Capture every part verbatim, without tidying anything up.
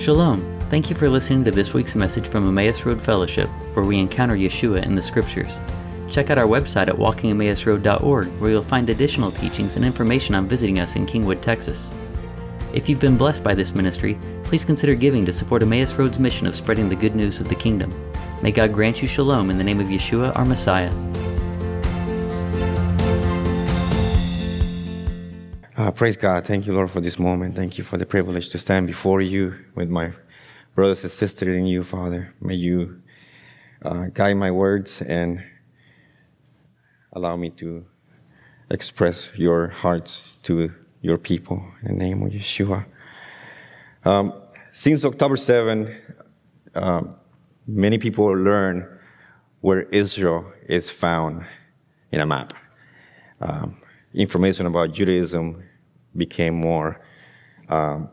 Shalom! Thank you for listening to this week's message from Emmaus Road Fellowship, where we encounter Yeshua in the Scriptures. Check out our website at walking emmaus road dot org, where you'll find additional teachings and information on visiting us in Kingwood, Texas. If you've been blessed by this ministry, please consider giving to support Emmaus Road's mission of spreading the good news of the kingdom. May God grant you shalom in the name of Yeshua, our Messiah. Uh, praise God. Thank you, Lord, for this moment. Thank you for the privilege to stand before you with my brothers and sisters in you, Father. May you uh, guide my words and allow me to express your hearts to your people in the name of Yeshua. Um, since October seventh, um, many people learn where Israel is found in a map. Um, information about Judaism became more um,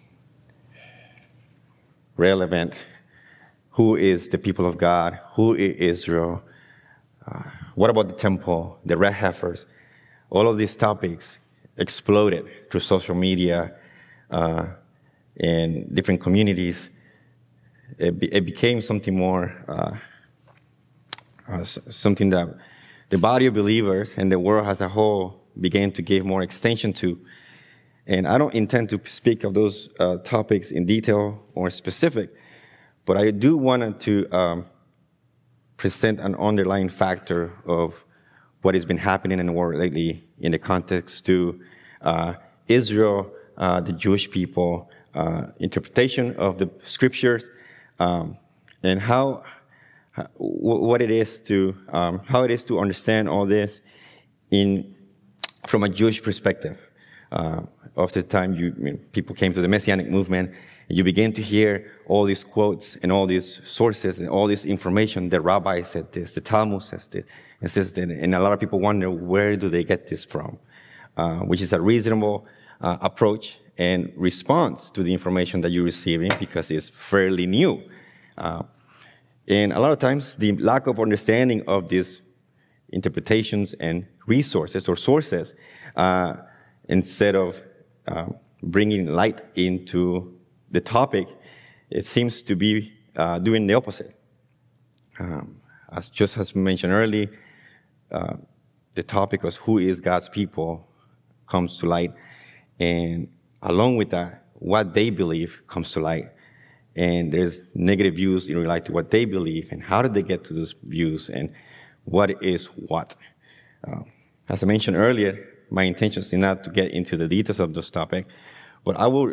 relevant. Who is the people of God? Who is Israel? Uh, what about the temple, the red heifers? All of these topics exploded through social media uh, in different communities. It, be, it became something more, uh, uh, something that the body of believers and the world as a whole began to give more extension to. And I don't intend to speak of those uh, topics in detail or specific, but I do want to um, present an underlying factor of what has been happening in the world lately in the context to uh, Israel, uh, the Jewish people, uh, interpretation of the scriptures, um, and how, what it is to, um, how it is to understand all this in from a Jewish perspective. Uh, after the time you, you know, people came to the Messianic movement, and you begin to hear all these quotes and all these sources and all this information. The rabbi said this, the Talmud says this, and says that, and a lot of people wonder, where do they get this from? Uh, which is a reasonable uh, approach and response to the information that you're receiving because it's fairly new. Uh, and a lot of times, the lack of understanding of these interpretations and resources or sources, uh, instead of um, bringing light into the topic, it seems to be uh, doing the opposite. Um, as just as mentioned earlier, uh, the topic of who is God's people comes to light, and along with that, what they believe comes to light. And there's negative views in relation to what they believe, and how did they get to those views, and what is what. Uh, as I mentioned earlier, my intention is not to get into the details of this topic, but I would,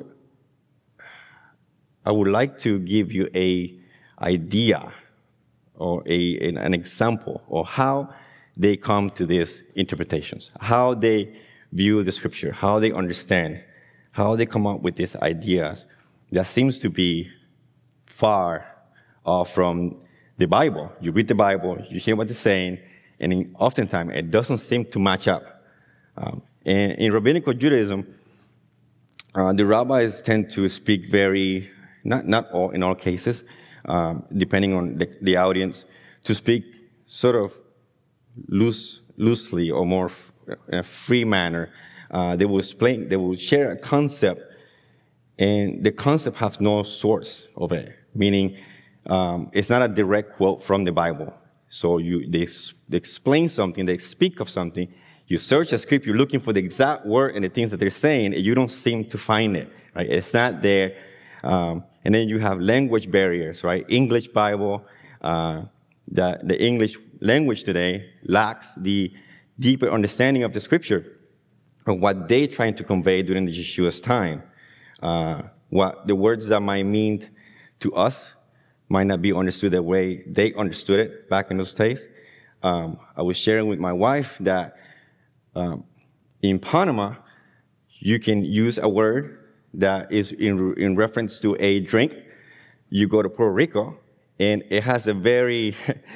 I would like to give you a idea or a, an, an example of how they come to these interpretations, how they view the scripture, how they understand, how they come up with these ideas that seems to be far off from the Bible. You read the Bible, you hear what it's saying, and oftentimes it doesn't seem to match up. Um, and in rabbinical Judaism, uh, the rabbis tend to speak very, not not all in all cases, um, depending on the, the audience, to speak sort of loose, loosely or more f- in a free manner. Uh, they will explain, they will share a concept, and the concept has no source of it, meaning um, it's not a direct quote from the Bible. So you they, they explain something, they speak of something. You search a script, you're looking for the exact word and the things that they're saying, and you don't seem to find it, right? It's not there. Um, and then you have language barriers, right? English Bible, uh, the, the English language today lacks the deeper understanding of the scripture, of what they're trying to convey during the Yeshua's time. Uh, what the words that might mean to us might not be understood the way they understood it back in those days. Um, I was sharing with my wife that Um, in Panama, you can use a word that is in, in reference to a drink. You go to Puerto Rico, and it has a very,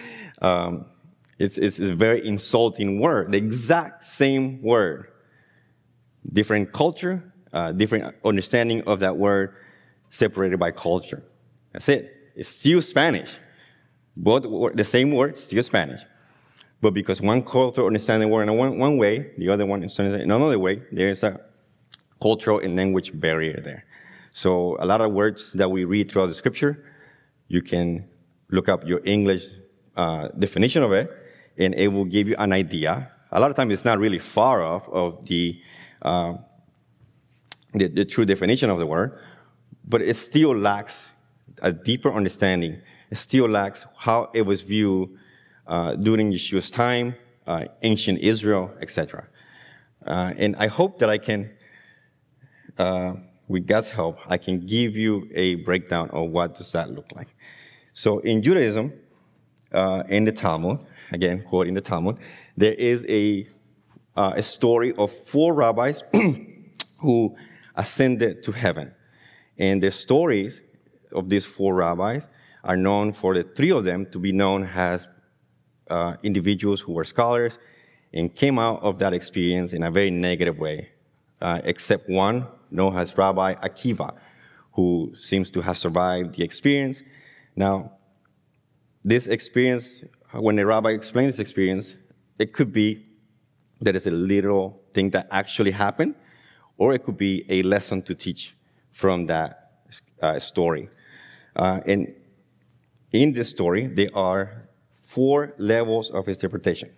um, it's, it's, it's a very insulting word, the exact same word. Different culture, uh, different understanding of that word, separated by culture. That's it. It's still Spanish. Both the same word, still Spanish. But because one culture understands the word in one, one way, the other one understands it in another way, there is a cultural and language barrier there. So a lot of words that we read throughout the scripture, you can look up your English uh, definition of it, and it will give you an idea. A lot of times it's not really far off of the, uh, the, the true definition of the word, but it still lacks a deeper understanding. It still lacks how it was viewed uh, during Yeshua's time, uh, ancient Israel, et cetera. Uh, and I hope that I can, uh, with God's help, I can give you a breakdown of what does that look like. So in Judaism, uh, in the Talmud, again, quoting the Talmud, there is a, uh, a story of four rabbis who ascended to heaven. And the stories of these four rabbis are known for the three of them to be known as uh, individuals who were scholars and came out of that experience in a very negative way, uh, except one known as Rabbi Akiva, who seems to have survived the experience. Now, this experience, when the rabbi explains this experience, it could be that it's a literal thing that actually happened, or it could be a lesson to teach from that uh, story. Uh, and in this story, there are four levels of interpretation,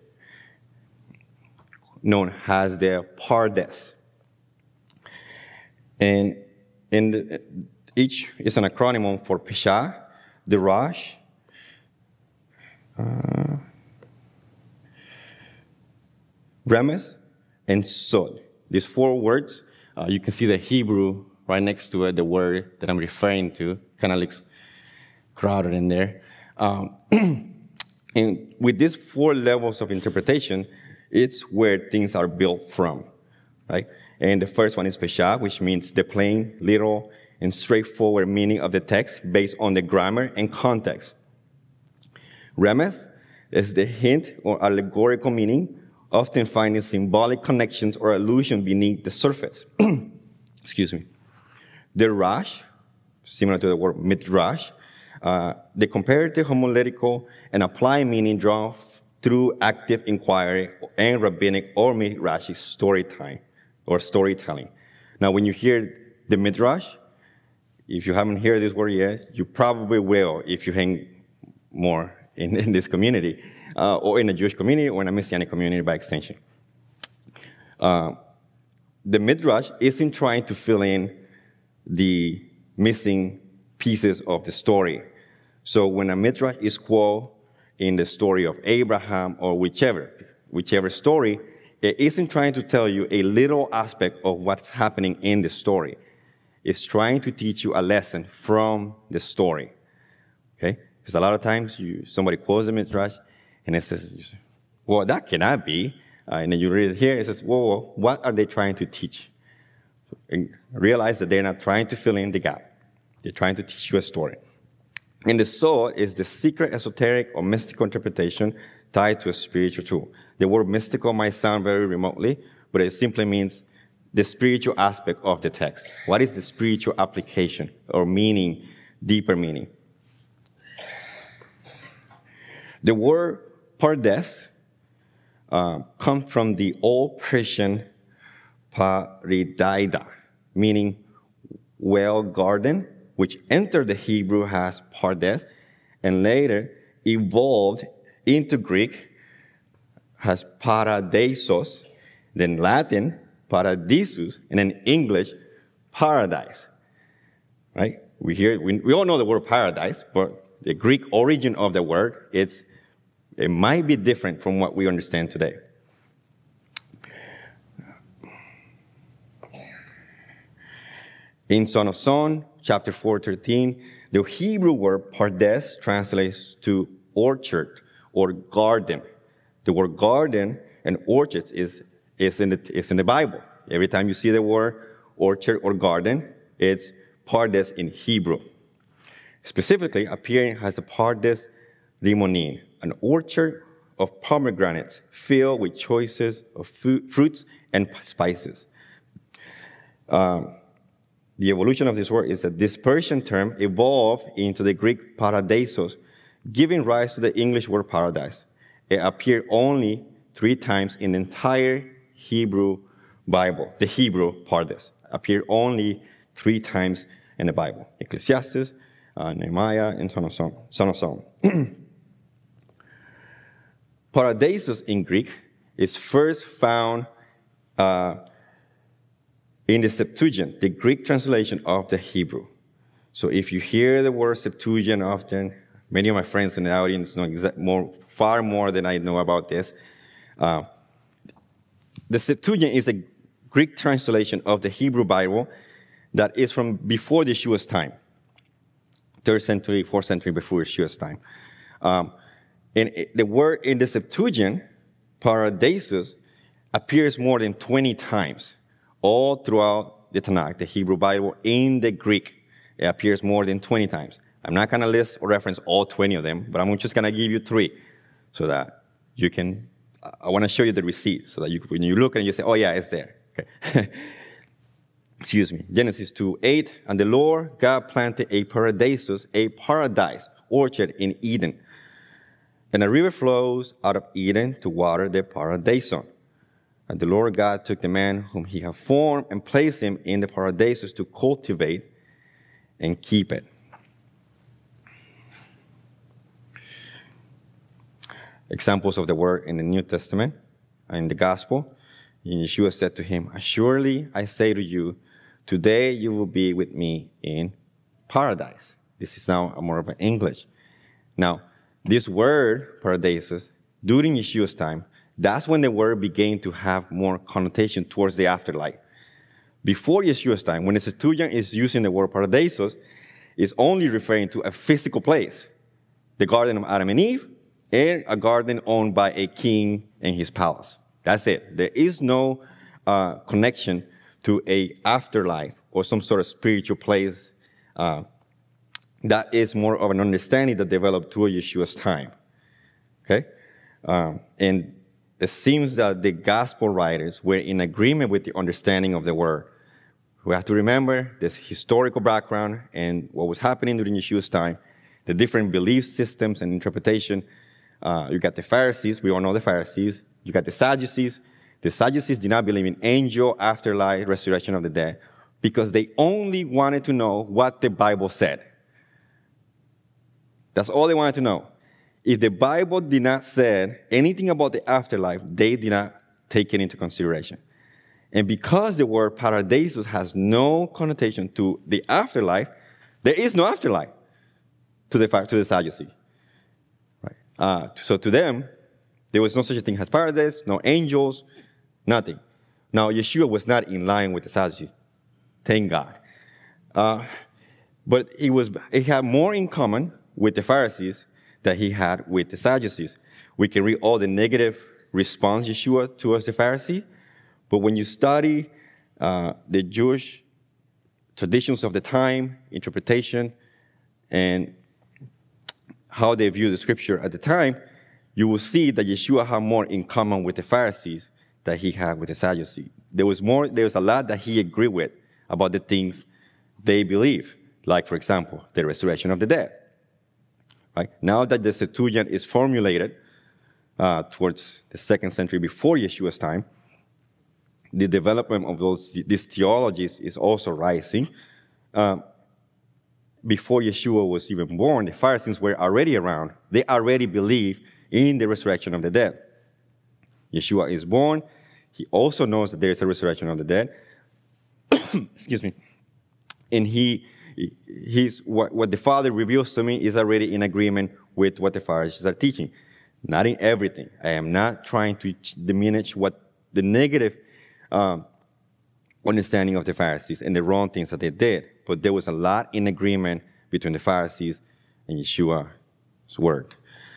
known as the Pardes. And in the, each is an acronym for Pesha, Dirash, uh, Remes, and Sod. These four words, uh, you can see the Hebrew right next to it, the word that I'm referring to, kind of looks crowded in there. Um, and with these four levels of interpretation, it's where things are built from, right? And the first one is Pesha, which means the plain, literal, and straightforward meaning of the text based on the grammar and context. Remes is the hint or allegorical meaning, often finding symbolic connections or allusion beneath the surface. Excuse me. Dirash, similar to the word midrash, uh, the comparative homiletical and applied meaning drawn through active inquiry and rabbinic or midrashic storytelling or storytelling. Now, when you hear the midrash, if you haven't heard this word yet, you probably will if you hang more in, in this community, uh, or in a Jewish community or in a Messianic community by extension. Uh, the midrash isn't trying to fill in the missing pieces of the story. So when a midrash is quoted in the story of Abraham or whichever, whichever story, it isn't trying to tell you a little aspect of what's happening in the story. It's trying to teach you a lesson from the story, okay? Because a lot of times you somebody quotes a midrash, and it says, well, that cannot be. Uh, and then you read it here, it says, whoa, whoa, what are they trying to teach? And realize that they're not trying to fill in the gap. They're trying to teach you a story. And the Sod is the secret, esoteric, or mystical interpretation tied to a spiritual truth. The word mystical might sound very remotely, but it simply means the spiritual aspect of the text. What is the spiritual application or meaning, deeper meaning? The word Pardes uh, comes from the old Persian paridaida, meaning well garden, which entered the Hebrew as Pardes, and later evolved into Greek as paradisos, then Latin, paradisus, and then English, paradise, right? We hear, we, we all know the word paradise, but the Greek origin of the word, it's, it might be different from what we understand today. In Son of Son, chapter four, thirteen, the Hebrew word pardes translates to orchard or garden. The word garden and orchards is, is, in the, is in the Bible. Every time you see the word orchard or garden, it's pardes in Hebrew. Specifically, appearing as a pardes rimonin, an orchard of pomegranates filled with choices of fu- fruits and spices. Um, the evolution of this word is that this Persian term evolved into the Greek paradisos, giving rise to the English word paradise. It appeared only three times in the entire Hebrew Bible. The Hebrew pardes appeared only three times in the Bible. Ecclesiastes, uh, Nehemiah, and so on and so on. So on, and so on. Paradisos in Greek is first found uh, in the Septuagint, the Greek translation of the Hebrew. So if you hear the word Septuagint often, many of my friends in the audience know exact, more, far more than I know about this. Uh, the Septuagint is a Greek translation of the Hebrew Bible that is from before Yeshua's time, third century, fourth century before Yeshua's time. Um, and it, the word in the Septuagint, paradisos, appears more than twenty times, all throughout the Tanakh, the Hebrew Bible, in the Greek. It appears more than twenty times. I'm not going to list or reference all twenty of them, but I'm just going to give you three so that you can, I want to show you the receipt so that you, when you look and you say, oh yeah, it's there. Okay. Excuse me. Genesis two eight, and the Lord God planted a paradisos, a paradise orchard in Eden. And a river flows out of Eden to water the paradiso. And the Lord God took the man whom he had formed and placed him in the paradisos to cultivate and keep it. Examples of the word in the New Testament and in the Gospel. And Yeshua said to him, "Surely I say to you, today you will be with me in paradise." This is now more of an English. Now, this word, paradisos, during Yeshua's time, that's when the word began to have more connotation towards the afterlife. Before Yeshua's time, when the Septuagint is using the word paradisos, it's only referring to a physical place, the Garden of Adam and Eve, and a garden owned by a king and his palace. That's it. There is no uh, connection to a afterlife or some sort of spiritual place. Uh, that is more of an understanding that developed through Yeshua's time. Okay? Um, and it seems that the gospel writers were in agreement with the understanding of the word. We have to remember this historical background and what was happening during Yeshua's time, the different belief systems and interpretation. Uh, you got the Pharisees. We all know the Pharisees. You got the Sadducees. The Sadducees did not believe in angel, afterlife, resurrection of the dead, because they only wanted to know what the Bible said. That's all they wanted to know. If the Bible did not say anything about the afterlife, they did not take it into consideration. And because the word paradisos has no connotation to the afterlife, there is no afterlife to the, to the Sadducees. Right? Uh, so to them, there was no such a thing as paradise, no angels, nothing. Now, Yeshua was not in line with the Sadducees. Thank God. Uh, but he, was, he had more in common with the Pharisees that he had with the Sadducees. We can read all the negative response Yeshua towards the Pharisee, but when you study uh, the Jewish traditions of the time, interpretation, and how they view the scripture at the time, you will see that Yeshua had more in common with the Pharisees than he had with the Sadducees. There was more, there was a lot that he agreed with about the things they believe, like, for example, the resurrection of the dead. Right? Now that the Septuagint is formulated uh, towards the second century before Yeshua's time, the development of those these theologies is also rising. Uh, before Yeshua was even born, the Pharisees were already around. They already believed in the resurrection of the dead. Yeshua is born. He also knows that there is a resurrection of the dead. Excuse me. And he... He's, what, what the Father reveals to me is already in agreement with what the Pharisees are teaching. Not in everything. I am not trying to diminish what the negative um, understanding of the Pharisees and the wrong things that they did. But there was a lot in agreement between the Pharisees and Yeshua's word.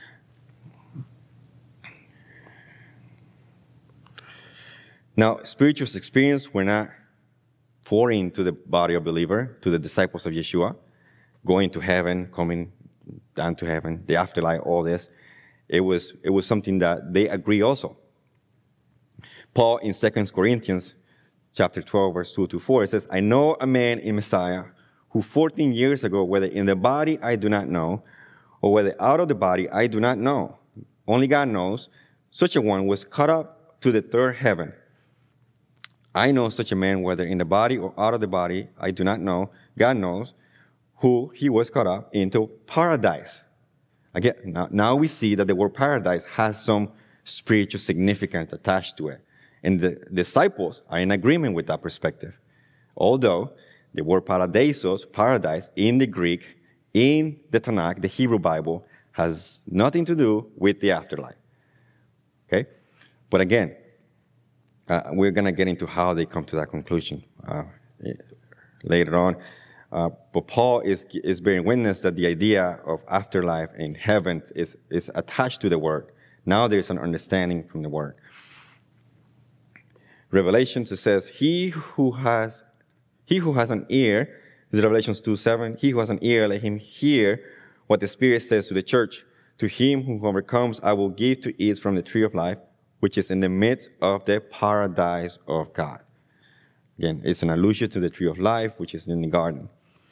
Now, spiritual experience were not pouring to the body of believer, to the disciples of Yeshua, going to heaven, coming down to heaven, the afterlife, all this. It was, it was something that they agree also. Paul in Second Corinthians chapter twelve, verse two to four, it says, "I know a man in Messiah who fourteen years ago, whether in the body I do not know, or whether out of the body I do not know, only God knows, such a one was caught up to the third heaven. I know such a man, whether in the body or out of the body, I do not know. God knows, who he was caught up into paradise. Again, now, now we see that the word paradise has some spiritual significance attached to it. And the disciples are in agreement with that perspective. Although the word paradisos, paradise, in the Greek, in the Tanakh, the Hebrew Bible, has nothing to do with the afterlife. Okay? But again, uh, we're going to get into how they come to that conclusion uh, later on. Uh, but Paul is, is bearing witness that the idea of afterlife and heaven is, is attached to the word. Now there's an understanding from the word. Revelations, it says, he who has he who has an ear, this is Revelations two seven, he who has an ear, let him hear what the Spirit says to the church. To him who overcomes, I will give to eat from the tree of life, which is in the midst of the paradise of God. Again, it's an allusion to the tree of life, which is in the garden.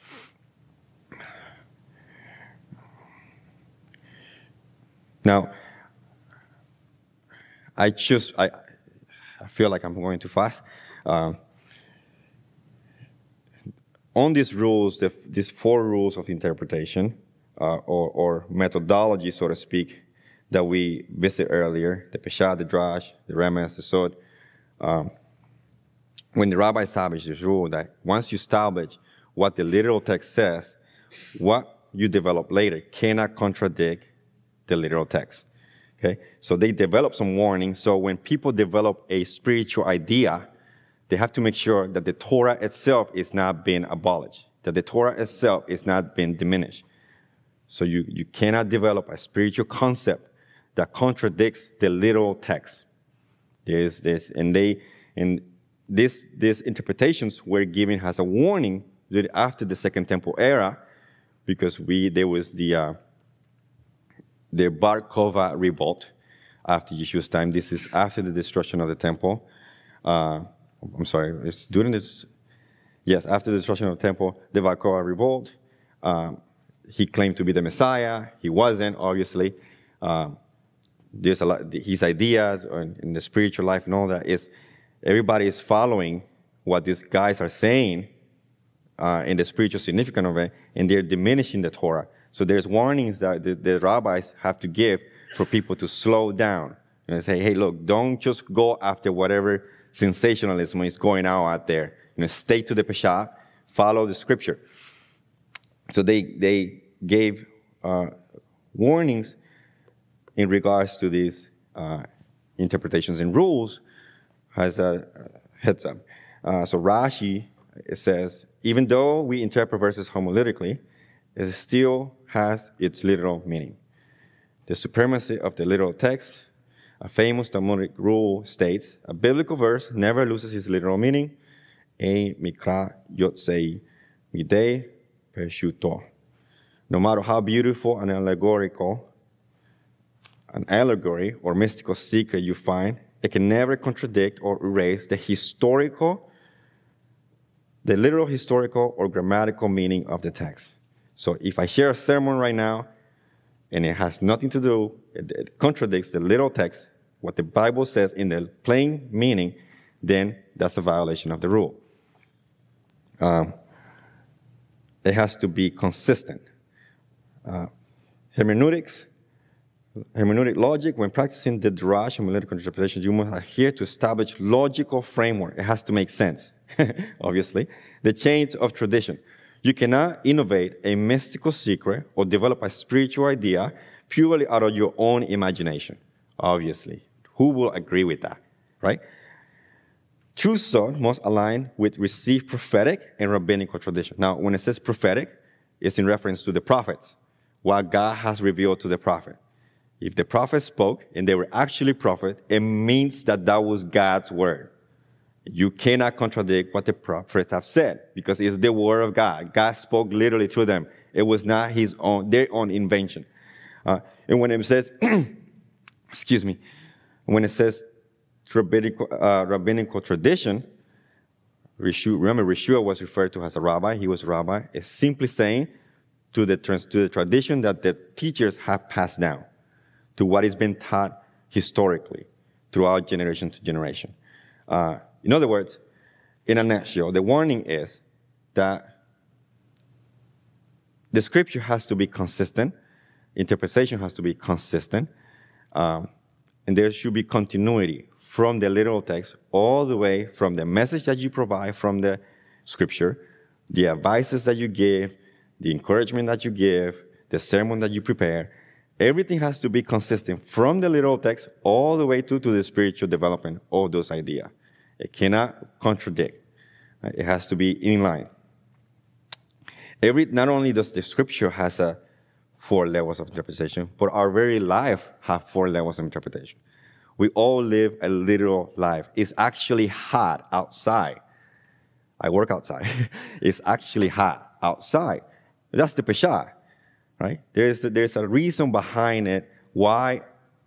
Now, I choose, I, I feel like I'm going too fast. Uh, on these rules, the, these four rules of interpretation, uh, or, or methodology, so to speak, that we visited earlier, the Peshat, the Drash, the Remes, the Sod, um, when the rabbi established this rule that once you establish what the literal text says, what you develop later cannot contradict the literal text. Okay? So they develop some warning. So when people develop a spiritual idea, they have to make sure that the Torah itself is not being abolished, that the Torah itself is not being diminished. So you, you cannot develop a spiritual concept that contradicts the literal text. There's this, and they, and this, these interpretations were given as a warning after the Second Temple era, because we there was the uh, the Bar Kokhba revolt after Yeshua's time. This is after the destruction of the temple. Uh, I'm sorry, it's during this. Yes, after the destruction of the temple, the Bar Kokhba revolt. Um, he claimed to be the Messiah. He wasn't, obviously. Um, there's a lot. His ideas in the spiritual life and all that is everybody is following what these guys are saying uh, in the spiritual significance of it, and they're diminishing the Torah. So there's warnings that the, the rabbis have to give for people to slow down and say, hey, look, don't just go after whatever sensationalism is going on out there. You know, stay to the Peshat, follow the scripture. So they they gave uh, warnings in regards to these uh, interpretations and rules as a heads up. Uh, so Rashi, it says, even though we interpret verses homiletically, it still has its literal meaning. The supremacy of the literal text, a famous Talmudic rule states, a biblical verse never loses its literal meaning. E mikra yotzei midei peshuto. No matter how beautiful an allegorical, an allegory or mystical secret you find, it can never contradict or erase the historical, the literal historical or grammatical meaning of the text. So if I share a sermon right now, and it has nothing to do, it, it contradicts the literal text, what the Bible says in the plain meaning, then that's a violation of the rule. Um, it has to be consistent. Uh, hermeneutics, hermeneutic logic, when practicing the Drash homiletical interpretation, you must adhere to establish logical framework. It has to make sense, obviously. The change of tradition. You cannot innovate a mystical secret or develop a spiritual idea purely out of your own imagination, obviously. Who will agree with that, right? True thought must align with received prophetic and rabbinical tradition. Now, when it says prophetic, it's in reference to the prophets, what God has revealed to the prophet. If the prophet spoke and they were actually prophets, it means that that was God's word. You cannot contradict what the prophets have said because it's the word of God. God spoke literally to them. It was not his own, their own invention. Uh, and when it says, excuse me, when it says rabbinical, uh, rabbinical tradition, Rishu, remember Yeshua was referred to as a rabbi. He was a rabbi. It's simply saying to the, trans, to the tradition that the teachers have passed down, to what has been taught historically throughout generation to generation. Uh, in other words, in a nutshell, the warning is that the scripture has to be consistent, interpretation has to be consistent, um, and there should be continuity from the literal text all the way from the message that you provide from the scripture, the advices that you give, the encouragement that you give, the sermon that you prepare. Everything has to be consistent from the literal text all the way to, to the spiritual development of those ideas. It cannot contradict. Right? It has to be in line. Every, not only does the scripture has a four levels of interpretation, but our very life have four levels of interpretation. We all live a literal life. It's actually hot outside. I work outside. It's actually hot outside. That's the Pesha, right? There's a, there's a reason behind it why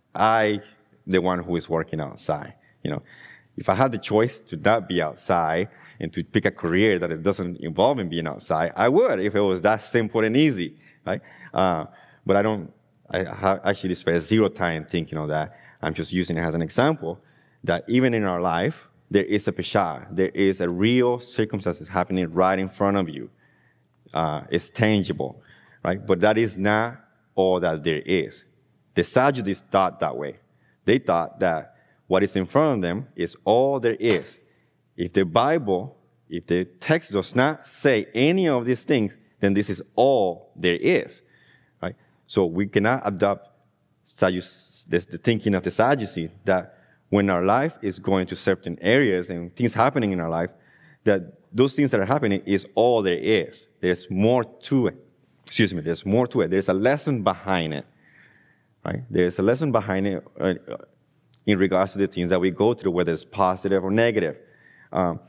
I, the one who is working outside. You know, if I had the choice to not be outside and to pick a career that it doesn't involve in being outside, I would if it was that simple and easy, right? Uh, but I don't. I ha- actually spent zero time thinking of that. I'm just using it as an example that even in our life, there is a Pesha. There is a real circumstances happening right in front of you. Uh, it's tangible, right? But that is not all that there is. The Sadducees thought that way. They thought that what is in front of them is all there is. If the Bible, if the text does not say any of these things, then this is all there is, right? So we cannot adopt Sadducees, the thinking of the Sadducees that when our life is going to certain areas and things happening in our life, that those things that are happening is all there is. There's more to it. Excuse me, there's more to it. There's a lesson behind it, right? There's a lesson behind it uh, in regards to the things that we go through, whether it's positive or negative. Um,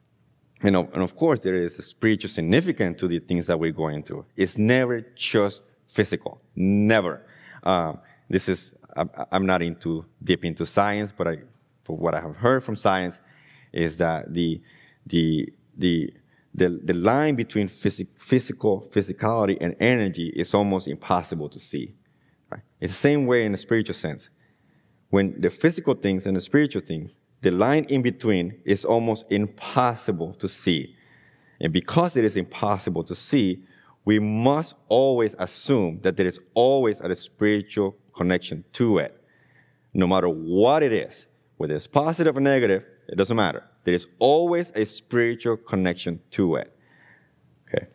you know, and of course, there is a spiritual significance to the things that we're going through. It's never just physical, never. Um, this is, I'm not into deep into science, but I, for what I have heard from science, is that the the the the, the line between phys- physical physicality and energy is almost impossible to see. Right? It's the same way in the spiritual sense. When the physical things and the spiritual things, the line in between is almost impossible to see. And because it is impossible to see, we must always assume that there is always a spiritual connection to it. No matter what it is, whether it's positive or negative, it doesn't matter. There is always a spiritual connection to it. Okay.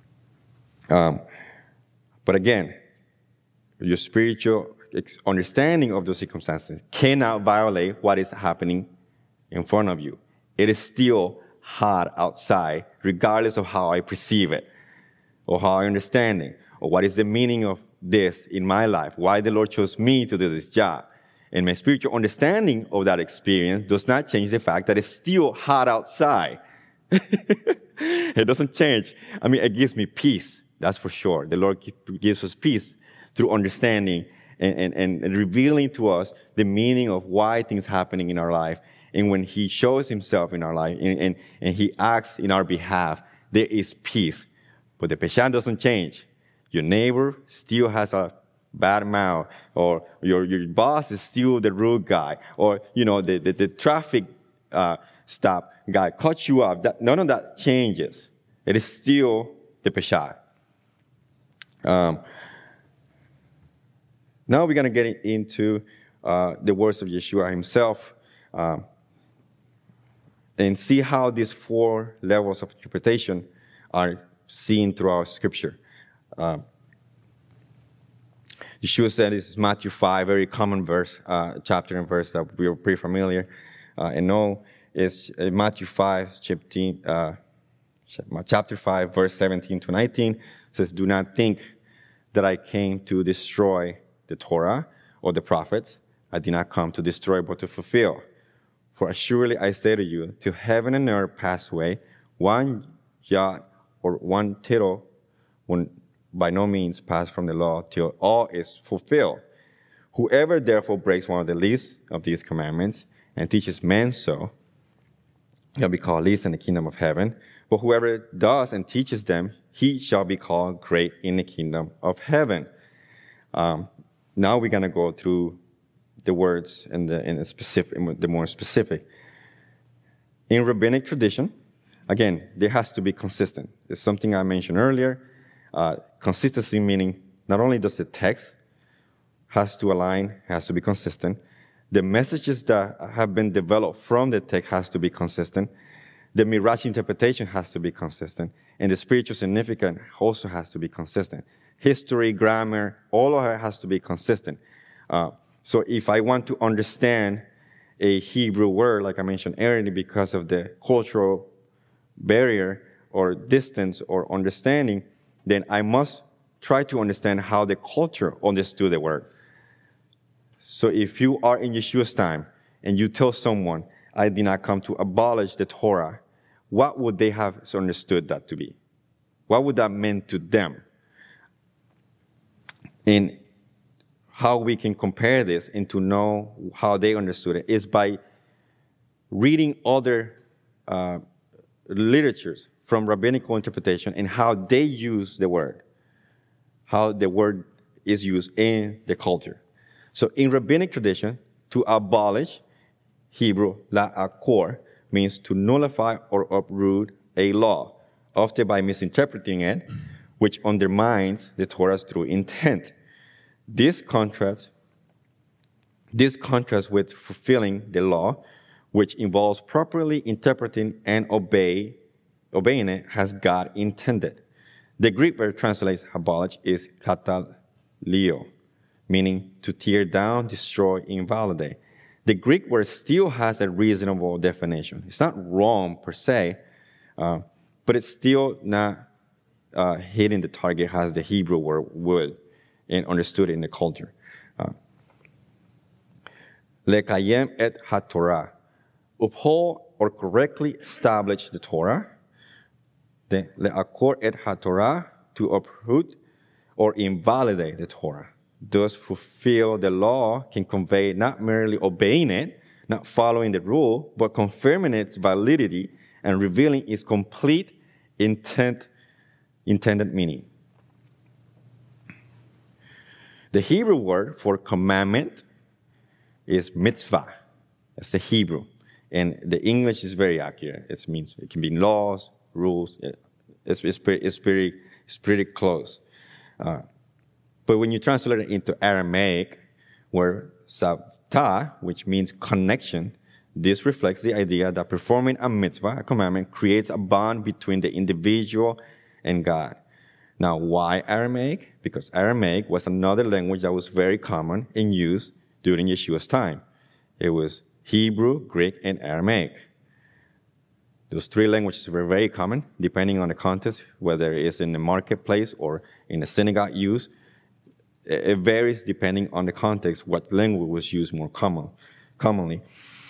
Um, but again, your spiritual understanding of those circumstances cannot violate what is happening in front of you. It is still hot outside, regardless of how I perceive it, or how I understand it, or what is the meaning of this in my life, why the Lord chose me to do this job. And my spiritual understanding of that experience does not change the fact that it's still hot outside. It doesn't change. I mean, it gives me peace, that's for sure. The Lord gives us peace through understanding and, and, and revealing to us the meaning of why things are happening in our life. And when He shows Himself in our life and, and, and He acts in our behalf, there is peace. But the Peshan doesn't change. Your neighbor still has a bad mouth, or your, your boss is still the rude guy, or, you know, the, the, the traffic uh, stop guy cut you off. That, none of that changes. It is still the Pesha. Um, now we're going to get into uh, the words of Yeshua Himself um, and see how these four levels of interpretation are seen throughout Scripture. Uh, Yeshua said, this is Matthew five, very common verse, uh, chapter and verse that we are pretty familiar uh, and know. It's Matthew five, uh, chapter five, verse seventeen to nineteen. It says, do not think that I came to destroy the Torah or the prophets. I did not come to destroy, but to fulfill. For assuredly I say to you, till heaven and earth pass away, one jot or one tittle will by no means pass from the law till all is fulfilled. Whoever therefore breaks one of the least of these commandments and teaches men so, shall be called least in the kingdom of heaven. But whoever does and teaches them, he shall be called great in the kingdom of heaven. Um, now we're going to go through the words and the, in the specific, in the more specific. In rabbinic tradition, again, there has to be consistent. It's something I mentioned earlier. Uh, consistency meaning not only does the text has to align, has to be consistent, the messages that have been developed from the text has to be consistent, the Midrash interpretation has to be consistent, and the spiritual significance also has to be consistent. History, grammar, all of it has to be consistent. Uh, so if I want to understand a Hebrew word, like I mentioned earlier, because of the cultural barrier or distance or understanding, then I must try to understand how the culture understood the word. So if you are in Yeshua's time and you tell someone, I did not come to abolish the Torah, what would they have understood that to be? What would that mean to them? And how we can compare this and to know how they understood it is by reading other uh, literatures from rabbinical interpretation and how they use the word, how the word is used in the culture. So in rabbinic tradition, to abolish, Hebrew, la'akor, means to nullify or uproot a law, often by misinterpreting it, which undermines the Torah's true intent. This contrasts, this contrasts with fulfilling the law, which involves properly interpreting and obey, obeying it as God intended. The Greek word translates abolish is katalio, meaning to tear down, destroy, invalidate. The Greek word still has a reasonable definition. It's not wrong per se, uh, but it's still not uh, hitting the target as the Hebrew word would and understood in the culture. Lekayem et haTorah, uphold or correctly establish the Torah. The le'akor et haTorah, to uproot or invalidate the Torah. Thus, fulfill the law can convey not merely obeying it, not following the rule, but confirming its validity and revealing its complete intent, intended meaning. The Hebrew word for commandment is mitzvah. That's the Hebrew. And the English is very accurate. It means it can be laws, rules. It's, it's, pretty, it's, pretty, it's pretty close. Uh, But when you translate it into Aramaic, where savta, which means connection, this reflects the idea that performing a mitzvah, a commandment, creates a bond between the individual and God. Now, why Aramaic? Because Aramaic was another language that was very common in use during Yeshua's time. It was Hebrew, Greek, and Aramaic. Those three languages were very common, depending on the context, whether it's in the marketplace or in the synagogue use. It varies depending on the context, what language was used more common, commonly.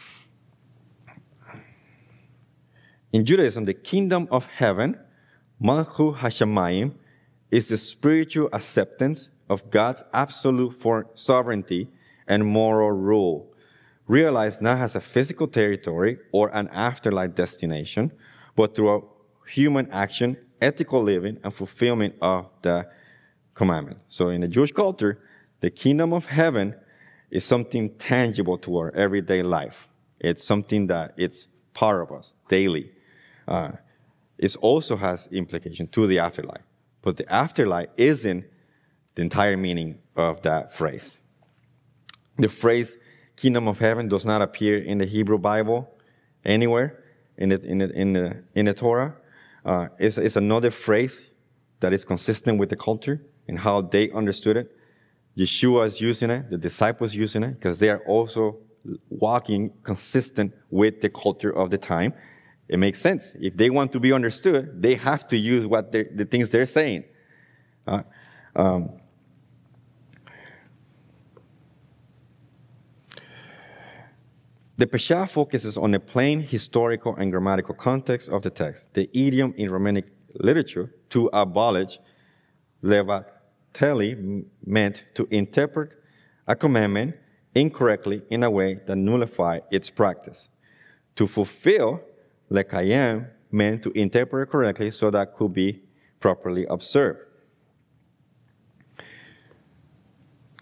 In Judaism, the kingdom of heaven, Malchut Hashamayim, is the spiritual acceptance of God's absolute sovereignty and moral rule, realized not as a physical territory or an afterlife destination, but through human action, ethical living, and fulfillment of the commandment. So in the Jewish culture, the kingdom of heaven is something tangible to our everyday life. It's something that it's part of us daily. Uh, it also has implication to the afterlife. But the afterlife isn't the entire meaning of that phrase. The phrase kingdom of heaven does not appear in the Hebrew Bible anywhere in the, in the, in the, in the Torah. Uh, it's, it's another phrase that is consistent with the culture and how they understood it. Yeshua is using it, the disciples using it, because they are also walking consistent with the culture of the time. It makes sense. If they want to be understood, they have to use what the things they're saying. Uh, um, the Pesha focuses on the plain historical and grammatical context of the text. The idiom in Rabbinic literature, to abolish, levateli, meant to interpret a commandment incorrectly in a way that nullifies its practice. To fulfill, lekayem, meant to interpret correctly so that could be properly observed.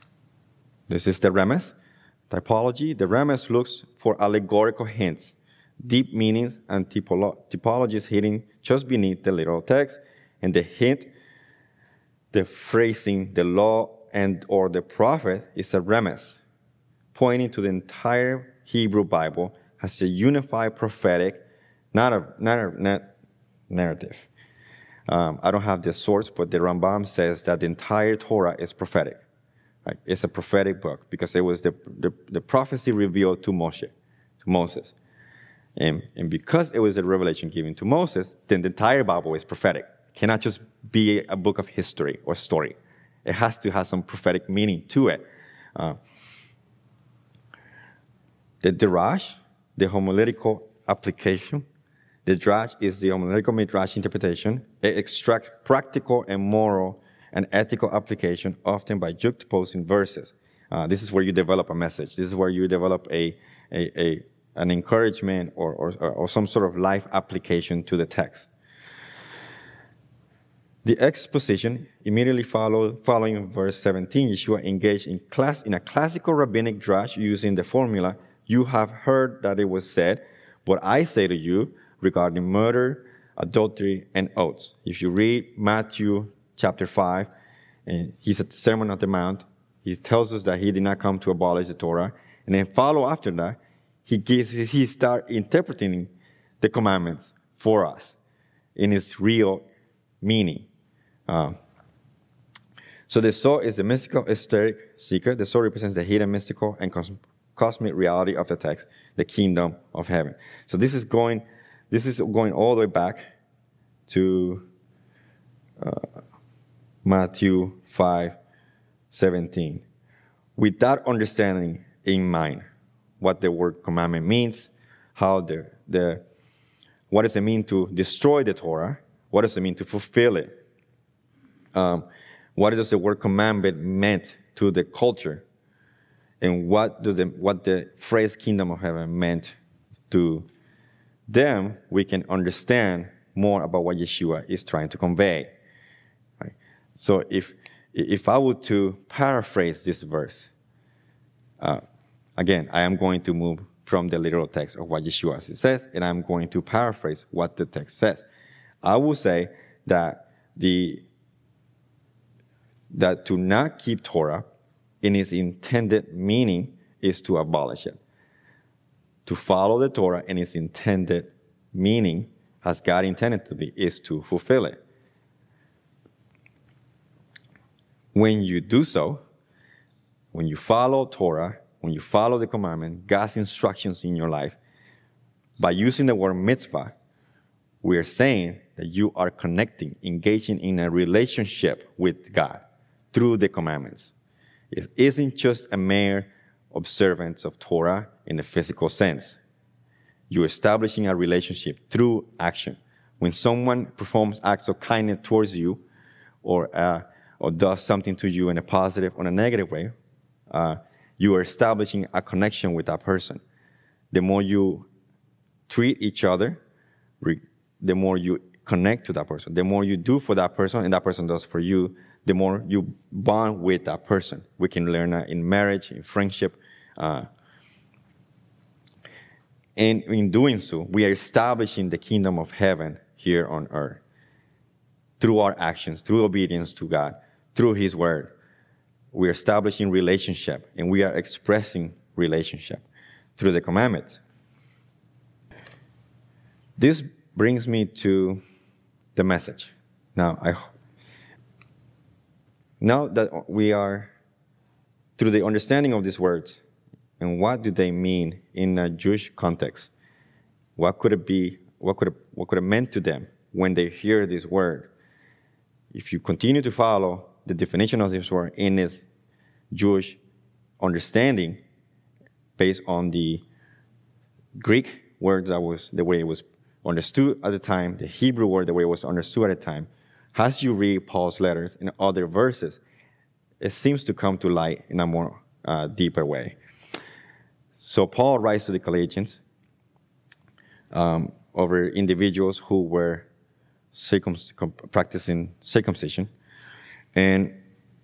This is the Remes typology. The Remes looks for allegorical hints deep meanings and typolo- typologies hidden just beneath the literal text, and the hint, the phrasing, the law, and or the prophet is a remez, pointing to the entire Hebrew Bible as a unified prophetic narrative. Narr- narrative. Um, I don't have the source, but the Rambam says that the entire Torah is prophetic. Right? It's a prophetic book because it was the, the, the prophecy revealed to Moshe, to Moses. And, and because it was a revelation given to Moses, then the entire Bible is prophetic. It cannot just be a book of history or story. It has to have some prophetic meaning to it. Uh, the Dirash, the homiletical application, the Drash is the homiletical midrash interpretation. It extracts practical and moral and ethical application, often by juxtaposing verses. Uh, this is where you develop a message. This is where you develop a, a, a an encouragement or, or, or some sort of life application to the text. The exposition immediately follow, following verse seventeen, Yeshua engaged in, class, in a classical rabbinic drash using the formula, "You have heard that it was said, but I say to you," regarding murder, adultery, and oaths. If you read Matthew chapter five, and he's at the Sermon on the Mount, he tells us that he did not come to abolish the Torah. And then follow after that, he gives he start interpreting the commandments for us in its real meaning. Uh, so the soul is the mystical, esoteric secret. The soul represents the hidden, mystical, and cos- cosmic reality of the text, the kingdom of heaven. So this is going, this is going all the way back to uh, Matthew five seventeen. With that understanding in mind, what the word commandment means, how the the what does it mean to destroy the Torah? What does it mean to fulfill it? Um, what does the word commandment meant to the culture? And what do the what the phrase kingdom of heaven meant to them? We can understand more about what Yeshua is trying to convey. Right? So if if I were to paraphrase this verse, uh, again, I am going to move from the literal text of what Yeshua says, and I'm going to paraphrase what the text says. I will say that the that to not keep Torah in its intended meaning is to abolish it. To follow the Torah in its intended meaning, as God intended to be, is to fulfill it. When you do so, when you follow Torah, when you follow the commandment, God's instructions in your life, by using the word mitzvah, we are saying that you are connecting, engaging in a relationship with God through the commandments. It isn't just a mere observance of Torah in the physical sense. You're establishing a relationship through action. When someone performs acts of kindness towards you or, uh, or does something to you in a positive or a negative way, uh, you are establishing a connection with that person. The more you treat each other, re- the more you connect to that person. The more you do for that person and that person does for you, the more you bond with that person. We can learn that in marriage, in friendship. Uh, and in doing so, we are establishing the kingdom of heaven here on earth through our actions, through obedience to God, through His word. We are establishing relationship, and we are expressing relationship through the commandments. This brings me to the message. Now, I now that we are through the understanding of these words and what do they mean in a Jewish context, what could it be? What could it, what could it meant to them when they hear this word? If you continue to follow the definition of this word in its Jewish understanding, based on the Greek word that was the way it was understood at the time, the Hebrew word the way it was understood at the time, as you read Paul's letters and other verses, it seems to come to light in a more uh, deeper way. So Paul writes to the Galatians um, over individuals who were circum- practicing circumcision and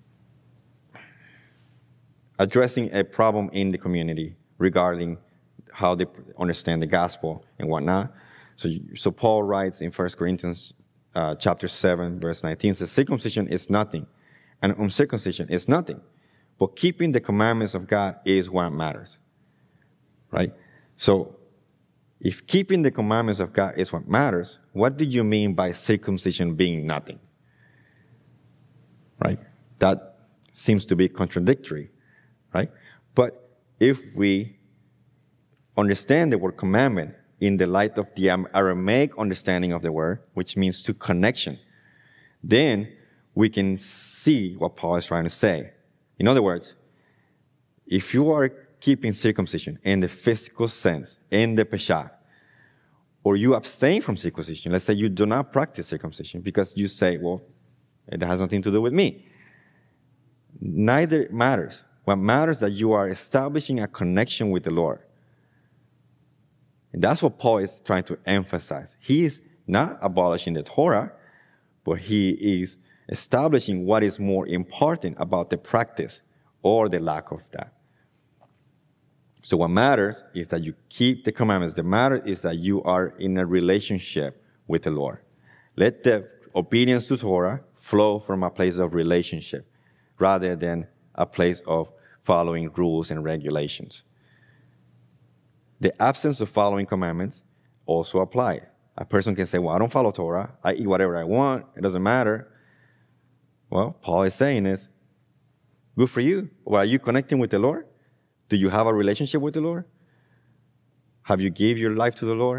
addressing a problem in the community regarding how they understand the gospel and whatnot. So, so Paul writes in First Corinthians uh, chapter seven, verse nineteen, says, circumcision is nothing, and uncircumcision is nothing, but keeping the commandments of God is what matters, right? So if keeping the commandments of God is what matters, what do you mean by circumcision being nothing, right? That seems to be contradictory, right? But if we understand the word commandment in the light of the Aramaic understanding of the word, which means to connection, then we can see what Paul is trying to say. In other words, if you are keeping circumcision in the physical sense, in the Peshat, or you abstain from circumcision, let's say you do not practice circumcision because you say, well, it has nothing to do with me. Neither matters. What matters is that you are establishing a connection with the Lord. And that's what Paul is trying to emphasize. He is not abolishing the Torah, but he is establishing what is more important about the practice or the lack of that. So what matters is that you keep the commandments. The matter is that you are in a relationship with the Lord. Let the obedience to Torah flow from a place of relationship rather than a place of following rules and regulations. The absence of following commandments also apply. A person can say, well, I don't follow Torah. I eat whatever I want. It doesn't matter. Well, Paul is saying is, good for you. Well, are you connecting with the Lord? Do you have a relationship with the Lord? Have you gave your life to the Lord?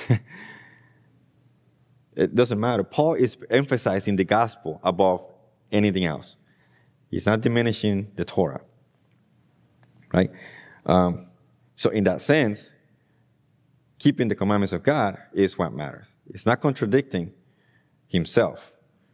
It doesn't matter. Paul is emphasizing the gospel above anything else. He's not diminishing the Torah, right? Um, so in that sense, keeping the commandments of God is what matters. It's not contradicting himself.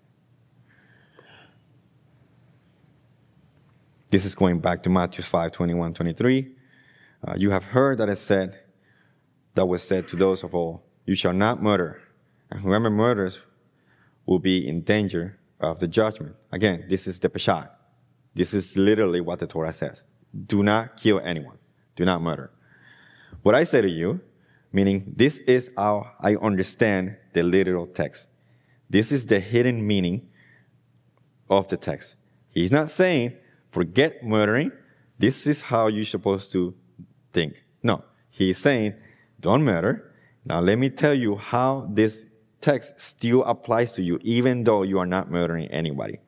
This is going back to Matthew five, twenty-one, twenty-three. Uh, you have heard that it said, that was said to those of old, you shall not murder, and whoever murders will be in danger of the judgment. Again, this is the Peshat. This is literally what the Torah says. Do not kill anyone. Do not murder. What I say to you, meaning this is how I understand the literal text. This is the hidden meaning of the text. He's not saying, forget murdering. This is how you're supposed to think. No, he's saying, don't murder. Now let me tell you how this text still applies to you, even though you are not murdering anybody.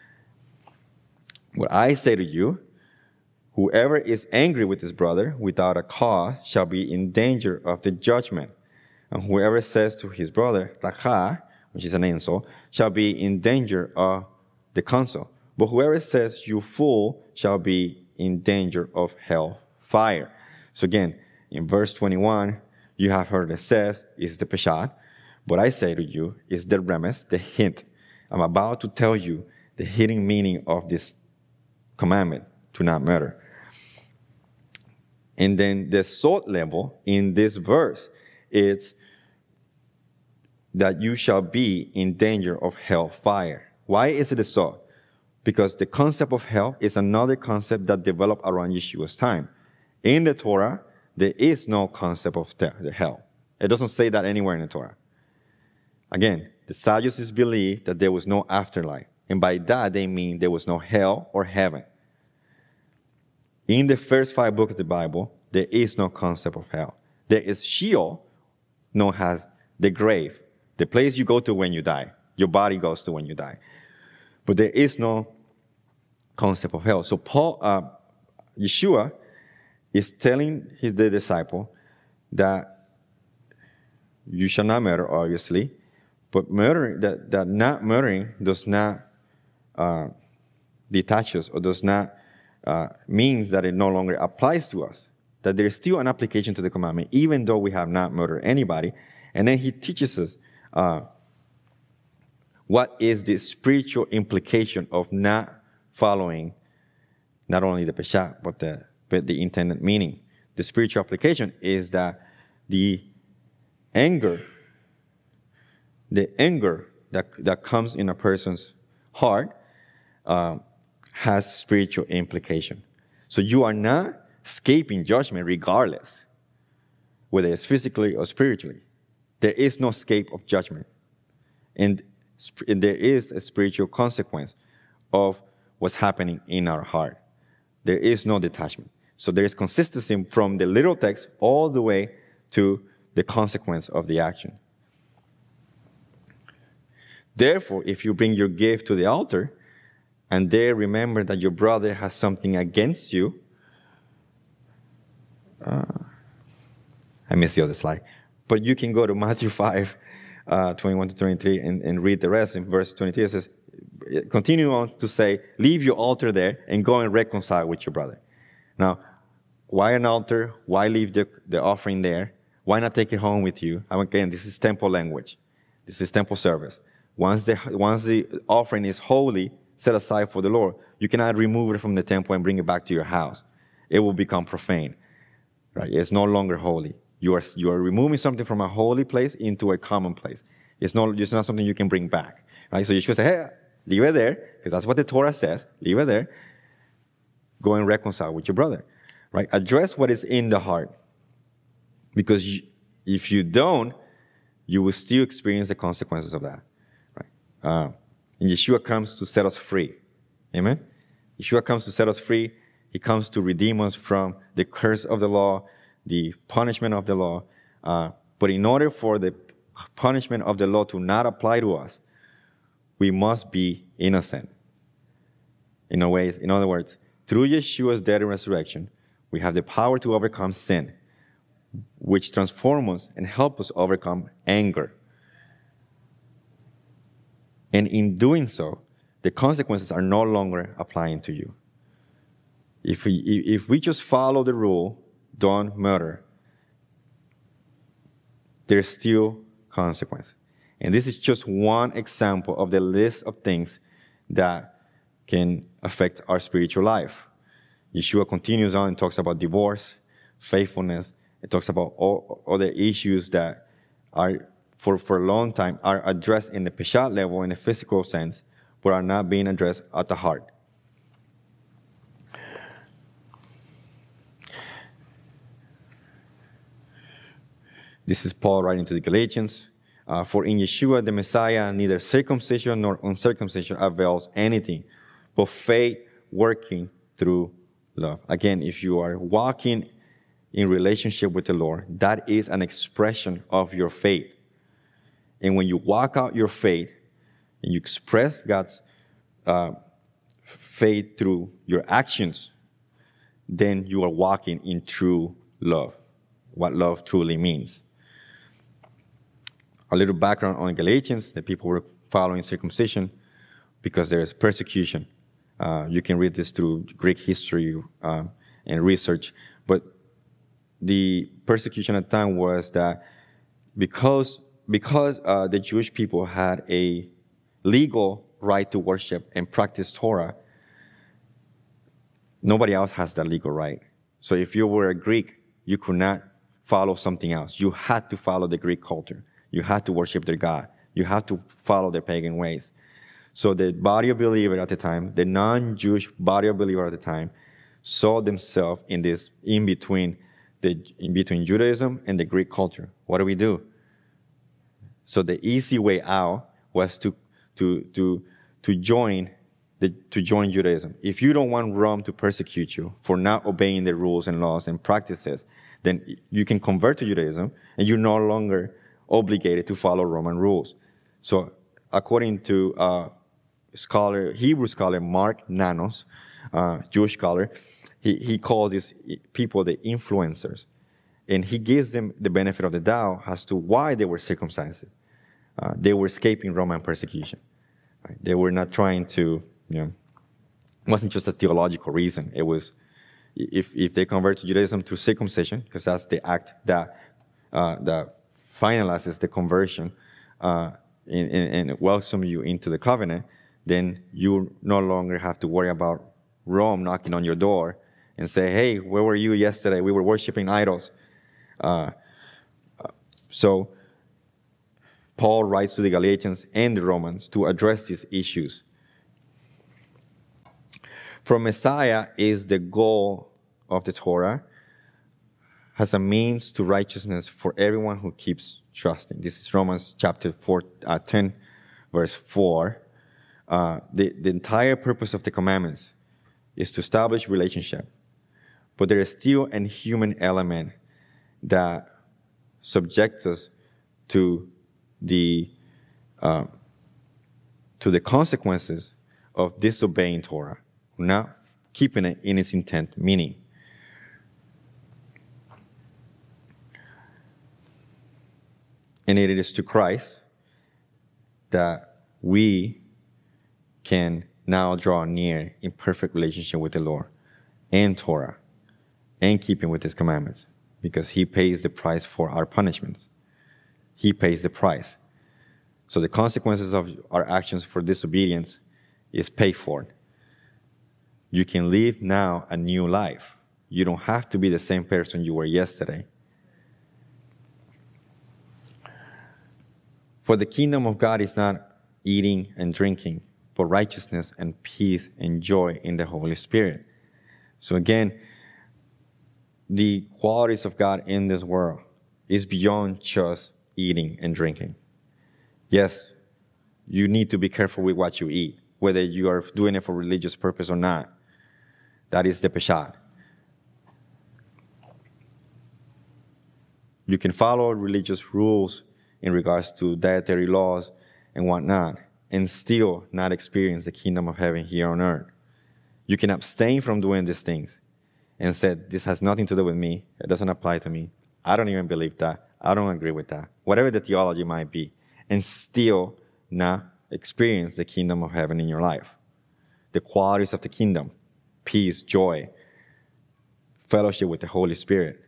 What I say to you, whoever is angry with his brother without a cause shall be in danger of the judgment. And whoever says to his brother, Racha, which is an insult, shall be in danger of the council. But whoever says, you fool, shall be in danger of hell fire. So again, in verse twenty-one, you have heard it says, is the Peshat. What I say to you is the remes, the hint. I'm about to tell you the hidden meaning of this commandment to not murder. And then the salt level in this verse is that you shall be in danger of hell fire. Why is it a salt? Because the concept of hell is another concept that developed around Yeshua's time. In the Torah, there is no concept of the hell. It doesn't say that anywhere in the Torah. Again, the Sadducees believed that there was no afterlife. And by that, they mean there was no hell or heaven. In the first five books of the Bible, there is no concept of hell. There is Sheol, known as the grave, the place you go to when you die. Your body goes to when you die. But there is no concept of hell. So Paul, uh, Yeshua is telling his the disciple that you shall not murder, obviously, but murdering that, that not murdering does not uh, detach us or does not uh, means that it no longer applies to us. That there is still an application to the commandment, even though we have not murdered anybody. And then he teaches us uh, what is the spiritual implication of not following not only the Peshat, but the, but the intended meaning. The spiritual application is that the anger, the anger that, that comes in a person's heart uh, has spiritual implication. So you are not escaping judgment regardless. whether it's physically or spiritually. There is no escape of judgment. And, and there is a spiritual consequence of what's happening in our heart. There is no detachment. So there is consistency from the literal text all the way to the consequence of the action. Therefore, if you bring your gift to the altar, and there remember that your brother has something against you, uh, I missed the other slide, but you can go to Matthew five, uh, twenty-one to twenty-three, and, and read the rest. In verse twenty-three, it says, continue on to say, leave your altar there and go and reconcile with your brother. Now, why an altar? Why leave the, the offering there? Why not take it home with you? I mean, again, this is temple language. This is temple service. Once the, once the offering is holy, set aside for the Lord, you cannot remove it from the temple and bring it back to your house. It will become profane. Right? It's no longer holy. You are, you are removing something from a holy place into a common place. It's not, it's not something you can bring back. Right? So you should say, hey, leave it there, because that's what the Torah says. Leave it there. Go and reconcile with your brother. Right? Address what is in the heart. Because you, if you don't, you will still experience the consequences of that. Right? Uh, and Yeshua comes to set us free. Amen? Yeshua comes to set us free. He comes to redeem us from the curse of the law, the punishment of the law. Uh, but in order for the punishment of the law to not apply to us, we must be innocent. In a way, in other words, through Yeshua's death and resurrection, we have the power to overcome sin, which transforms us and helps us overcome anger. And in doing so, the consequences are no longer applying to you. If we, if we just follow the rule, don't murder, there's still consequence. And this is just one example of the list of things that can affect our spiritual life. Yeshua continues on and talks about divorce, faithfulness. It talks about all other issues that are, for, for a long time, are addressed in the peshat level, in the physical sense, but are not being addressed at the heart. This is Paul writing to the Galatians. Uh, For in Yeshua the Messiah, neither circumcision nor uncircumcision avails anything, but faith working through love. Again, if you are walking in relationship with the Lord, that is an expression of your faith. And when you walk out your faith and you express God's uh, faith through your actions, then you are walking in true love, what love truly means. A little background on Galatians, the people were following circumcision because there is persecution. Uh, you can read this through Greek history uh, and research. But the persecution at the time was that because, because uh, the Jewish people had a legal right to worship and practice Torah, nobody else has that legal right. So if you were a Greek, you could not follow something else. You had to follow the Greek culture. You had to worship their God. You had to follow their pagan ways. So the body of believers at the time, the non-Jewish body of believers at the time, saw themselves in this in between, the in between Judaism and the Greek culture. What do we do? So the easy way out was to to to to join the to join Judaism. If you don't want Rome to persecute you for not obeying the rules and laws and practices, then you can convert to Judaism, and you're no longer obligated to follow Roman rules. So according to uh, scholar, Hebrew scholar Mark Nanos, uh, Jewish scholar, he, he calls these people the influencers. And he gives them the benefit of the doubt as to why they were circumcised. Uh, they were escaping Roman persecution. Right? They were not trying to, you know, it wasn't just a theological reason. It was, if, if they convert to Judaism through circumcision, because that's the act that, uh, that finalizes the conversion uh, and, and, and welcome you into the covenant, then you no longer have to worry about Rome knocking on your door and say, hey, where were you yesterday? We were worshiping idols. Uh, so Paul writes to the Galatians and the Romans to address these issues. For Messiah is the goal of the Torah. has a means to righteousness for everyone who keeps trusting. This is Romans chapter four, uh, ten, verse four. Uh, the, the entire purpose of the commandments is to establish relationship. But there is still a human element that subjects us to the uh, to the consequences of disobeying Torah, not keeping it in its intent, meaning. And it is to Christ that we can now draw near in perfect relationship with the Lord and Torah and keeping with his commandments, because he pays the price for our punishments. He pays the price. So the consequences of our actions for disobedience is paid for. You can live now a new life. You don't have to be the same person you were yesterday. For the kingdom of God is not eating and drinking, but righteousness and peace and joy in the Holy Spirit. So again, the qualities of God in this world is beyond just eating and drinking. Yes, you need to be careful with what you eat, whether you are doing it for religious purpose or not. That is the peshat. You can follow religious rules in regards to dietary laws and whatnot, and still not experience the kingdom of heaven here on earth. You can abstain from doing these things and say, this has nothing to do with me. It doesn't apply to me. I don't even believe that. I don't agree with that. Whatever the theology might be, and still not experience the kingdom of heaven in your life. The qualities of the kingdom, peace, joy, fellowship with the Holy Spirit.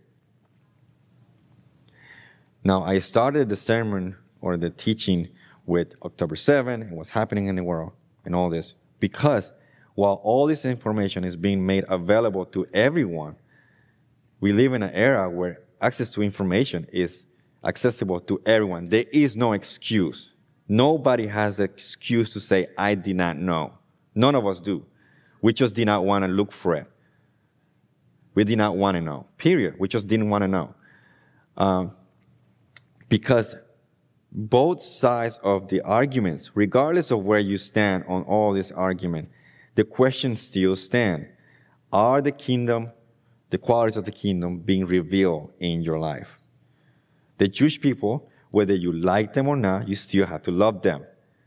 Now, I started the sermon or the teaching with October seventh and what's happening in the world and all this, because while all this information is being made available to everyone, we live in an era where access to information is accessible to everyone. There is no excuse. Nobody has an excuse to say, I did not know. None of us do. We just did not want to look for it. We did not want to know, period. We just didn't want to know. Um, because both sides of the arguments, regardless of where you stand on all this argument, the questions still stand. Are the kingdom, the qualities of the kingdom being revealed in your life? The Jewish people, whether you like them or not, you still have to love them.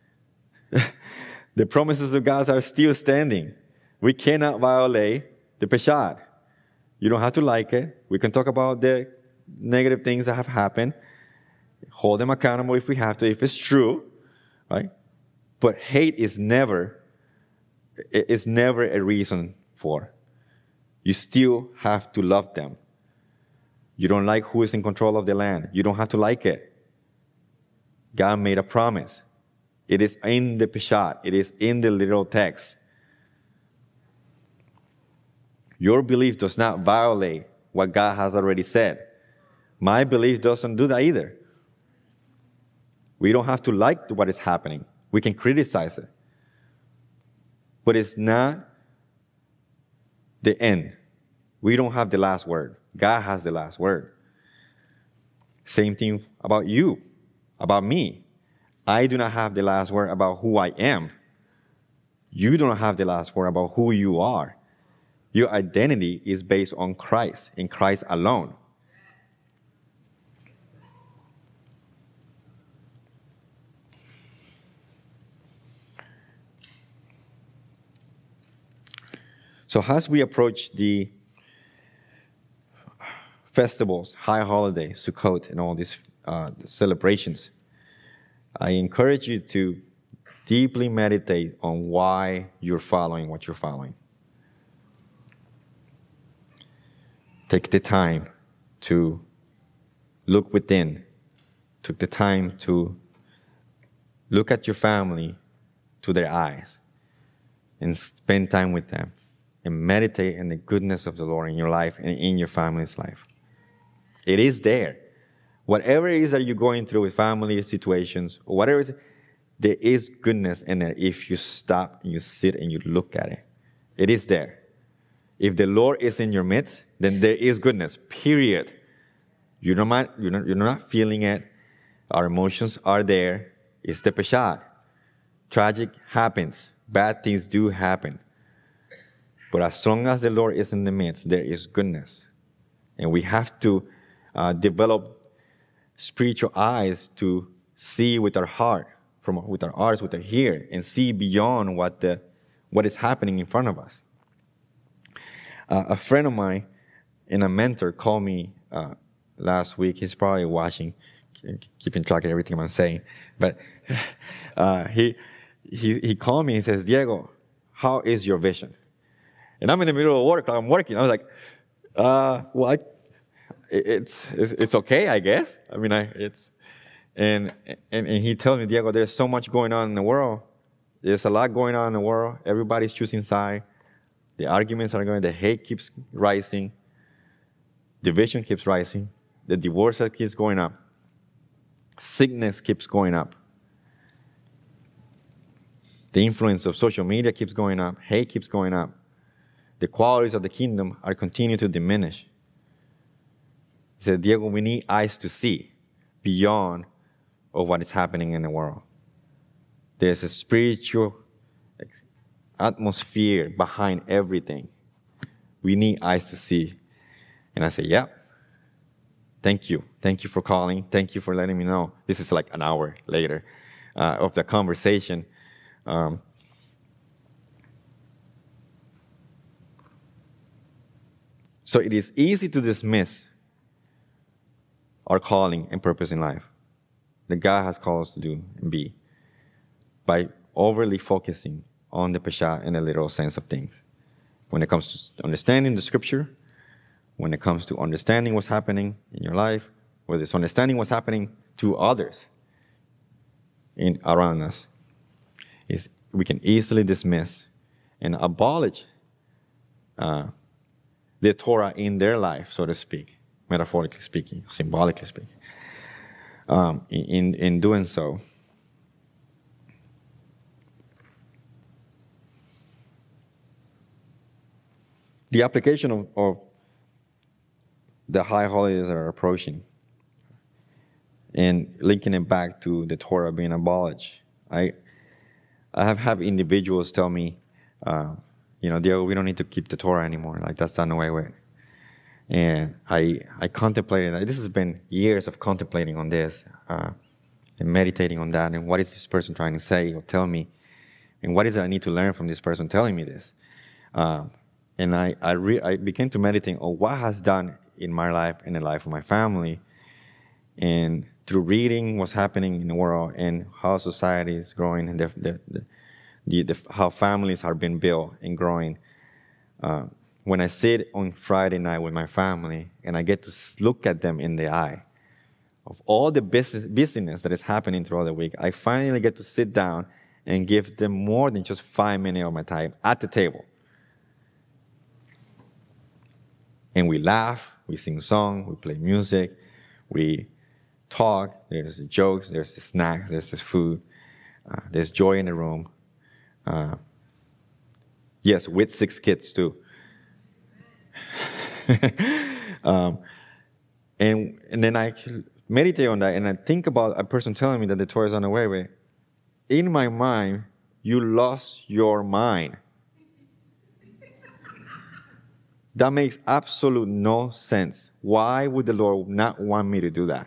The promises of God are still standing. We cannot violate the peshat. You don't have to like it. We can talk about the negative things that have happened. Hold them accountable if we have to, if it's true, right? But hate is never, it's never a reason for. You still have to love them. You don't like who is in control of the land. You don't have to like it. God made a promise. It is in the peshat. It is in the literal text. Your belief does not violate what God has already said. My belief doesn't do that either. We don't have to like what is happening. We can criticize it. But it's not the end. We don't have the last word. God has the last word. Same thing about you, about me. I do not have the last word about who I am. You don't have the last word about who you are. Your identity is based on Christ, in Christ alone. So as we approach the festivals, high holiday, Sukkot, and all these uh, celebrations, I encourage you to deeply meditate on why you're following what you're following. Take the time to look within. Take the time to look at your family to their eyes and spend time with them and meditate on the goodness of the Lord in your life and in your family's life. It is there. Whatever it is that you're going through with family situations, or whatever it is, there is goodness in it if you stop and you sit and you look at it. It is there. If the Lord is in your midst, then there is goodness, period. You're not, you're not, you're not feeling it. Our emotions are there. It's the peshat. Tragic happens. Bad things do happen. But as long as the Lord is in the midst, there is goodness. And we have to uh, develop spiritual eyes to see with our heart, from with our eyes, with our ear, and see beyond what the what is happening in front of us. Uh, a friend of mine and a mentor called me uh, last week. He's probably watching, keeping track of everything I'm saying. But uh, he, he he called me and says, Diego, how is your vision? And I'm in the middle of work. I'm working. I was like, uh, well, I, it's, it's it's okay, I guess. I mean, I it's, and, and and he tells me, Diego, there's so much going on in the world. There's a lot going on in the world. Everybody's choosing side. The arguments are going. The hate keeps rising. Division keeps rising. The divorce keeps going up. Sickness keeps going up. The influence of social media keeps going up. Hate keeps going up. The qualities of the kingdom are continuing to diminish. He said, Diego, we need eyes to see beyond of what is happening in the world. There's a spiritual atmosphere behind everything. We need eyes to see. And I said, yeah, thank you. Thank you for calling. Thank you for letting me know. This is like an hour later uh, of the conversation. Um, so it is easy to dismiss our calling and purpose in life that God has called us to do and be by overly focusing on the peshat and the literal sense of things. When it comes to understanding the scripture, when it comes to understanding what's happening in your life, whether it's understanding what's happening to others in around us, is we can easily dismiss and abolish uh, the Torah in their life, so to speak, metaphorically speaking, symbolically speaking. Um, in, in doing so, the application of, of the high holidays are approaching and linking it back to the Torah being abolished. I I have had individuals tell me, uh, you know, Diego, we don't need to keep the Torah anymore. Like, that's done away with. And I I contemplated, this has been years of contemplating on this uh, and meditating on that, and what is this person trying to say or tell me, and what is it I need to learn from this person telling me this. Uh, and I I, re- I began to meditate on what has done in my life and the life of my family, and through reading what's happening in the world and how society is growing and the, the, the, the, the, how families are being built and growing. Uh, when I sit on Friday night with my family and I get to look at them in the eye of all the business, busyness that is happening throughout the week, I finally get to sit down and give them more than just five minutes of my time at the table. And we laugh, we sing songs, we play music, we talk, there's the jokes, there's the snacks, there's the food, uh, there's joy in the room. Uh, yes, with six kids too. um, and and then I meditate on that, and I think about a person telling me that the Torah is on the way. With in my mind, you lost your mind. That makes absolute no sense. Why would the Lord not want me to do that?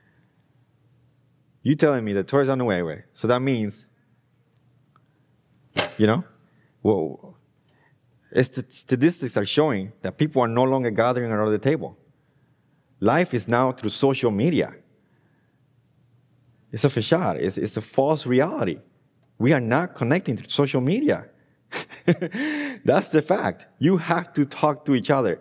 You telling me the Torah is on the way, way. So that means, you know, well, statistics are showing that people are no longer gathering around the table. Life is now through social media. It's a fashad. It's, it's a false reality. We are not connecting to social media. That's the fact. You have to talk to each other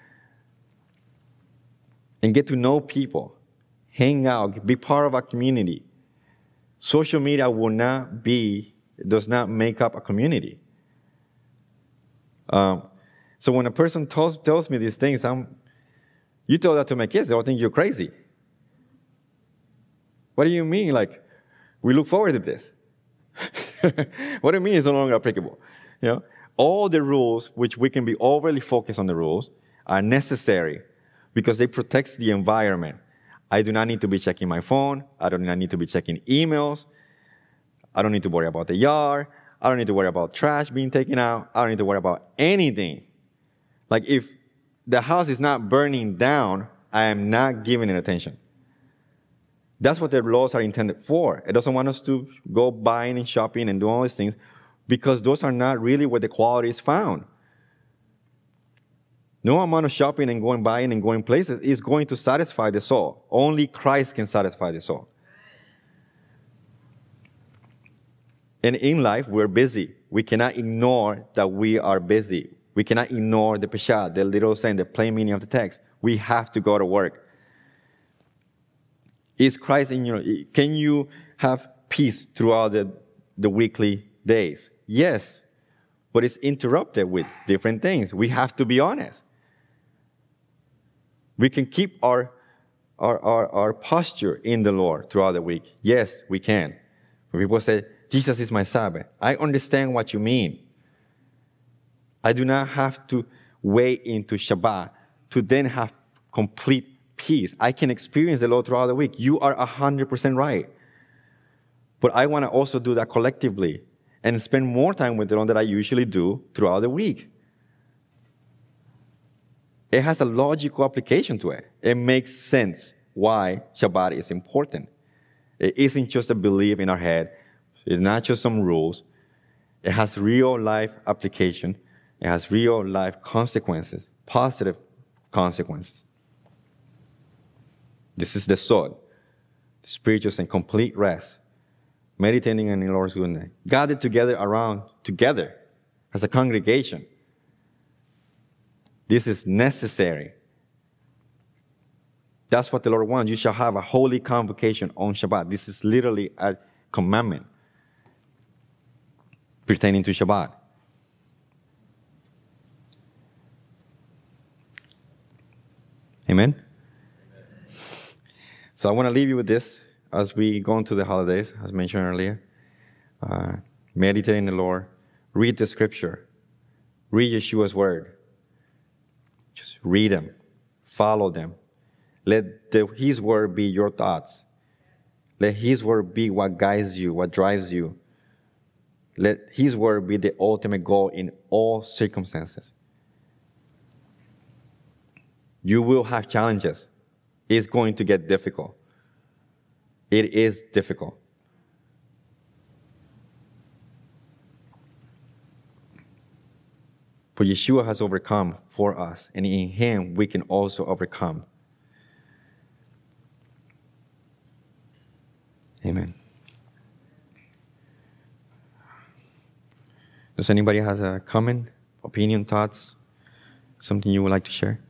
and get to know people, hang out, be part of a community. Social media will not be, does not make up a community. Um, so when a person tells, tells me these things, I'm, you tell that to my kids, they'll think you're crazy. What do you mean? Like, we look forward to this. What do you mean it's no longer applicable? You know, all the rules, which we can be overly focused on the rules, are necessary because they protect the environment. I do not need to be checking my phone. I do not need to be checking emails. I don't need to worry about the yard. I don't need to worry about trash being taken out. I don't need to worry about anything. Like if the house is not burning down, I am not giving it attention. That's what the laws are intended for. It doesn't want us to go buying and shopping and doing all these things because those are not really where the quality is found. No amount of shopping and going buying and going places is going to satisfy the soul. Only Christ can satisfy the soul. And in life, we're busy. We cannot ignore that we are busy. We cannot ignore the peshat, the little saying, the plain meaning of the text. We have to go to work. Is Christ in your... Can you have peace throughout the, the weekly days? Yes, but it's interrupted with different things. We have to be honest. We can keep our, our, our, our posture in the Lord throughout the week. Yes, we can. When people say, Jesus is my Sabbath, I understand what you mean. I do not have to wait into Shabbat to then have complete peace. I can experience the Lord throughout the week. You are one hundred percent right. But I want to also do that collectively and spend more time with the Lord than I usually do throughout the week. It has a logical application to it. It makes sense why Shabbat is important. It isn't just a belief in our head. It's not just some rules. It has real life application. It has real life consequences, positive consequences. This is the sword, spiritual and complete rest, meditating on the Lord's goodness, gathered together around, together as a congregation. This is necessary. That's what the Lord wants. You shall have a holy convocation on Shabbat. This is literally a commandment pertaining to Shabbat. Amen? Amen. So I want to leave you with this as we go into the holidays, as mentioned earlier. Uh, meditate in the Lord. Read the scripture. Read Yeshua's word. Just read them. Follow them. Let the, his word be your thoughts. Let his word be what guides you, what drives you. Let his word be the ultimate goal in all circumstances. You will have challenges. It's going to get difficult. It is difficult. But Yeshua has overcome for us, and in him we can also overcome. Amen. Does anybody have a comment, opinion, thoughts, something you would like to share?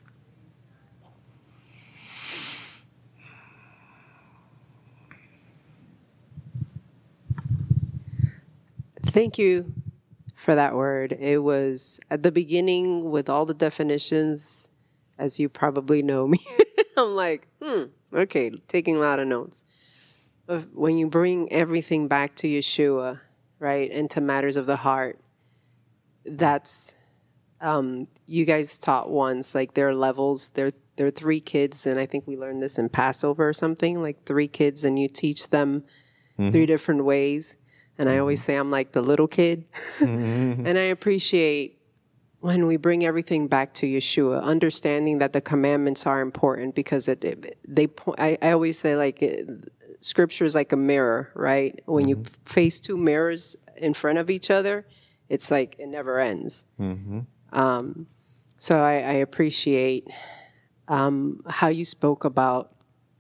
Thank you for that word. It was at the beginning with all the definitions, as you probably know me. I'm like, hmm, okay, taking a lot of notes. But when you bring everything back to Yeshua, right, and to matters of the heart, that's, um, you guys taught once, like there are levels, there, there are three kids, and I think we learned this in Passover or something, like three kids, and you teach them mm-hmm. three different ways. And I always say I'm like the little kid. And I appreciate when we bring everything back to Yeshua, understanding that the commandments are important because it, it they. I, I always say like it, Scripture is like a mirror, right? When mm-hmm. you face two mirrors in front of each other, it's like it never ends. Mm-hmm. Um, so I, I appreciate um, how you spoke about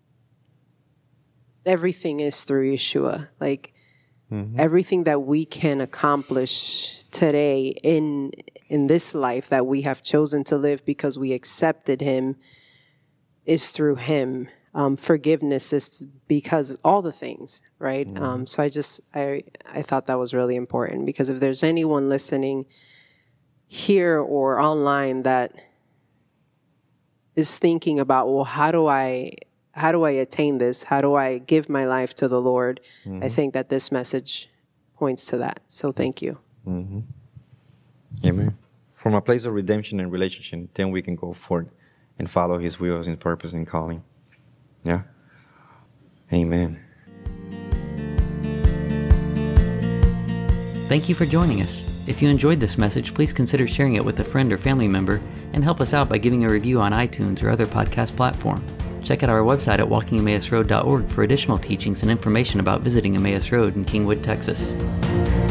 everything is through Yeshua, like. Mm-hmm. Everything that we can accomplish today in in this life that we have chosen to live because we accepted him is through him. Um, forgiveness is because all the things, right? Mm-hmm. Um, so I just, I, I thought that was really important because if there's anyone listening here or online that is thinking about, well, how do I... How do I attain this? How do I give my life to the Lord? Mm-hmm. I think that this message points to that. So thank you. Mm-hmm. Amen. From a place of redemption and relationship, then we can go forward and follow His will, His purpose, and calling. Yeah? Amen. Thank you for joining us. If you enjoyed this message, please consider sharing it with a friend or family member, and help us out by giving a review on iTunes or other podcast platform. Check out our website at walking emmaus road dot org for additional teachings and information about visiting Emmaus Road in Kingwood, Texas.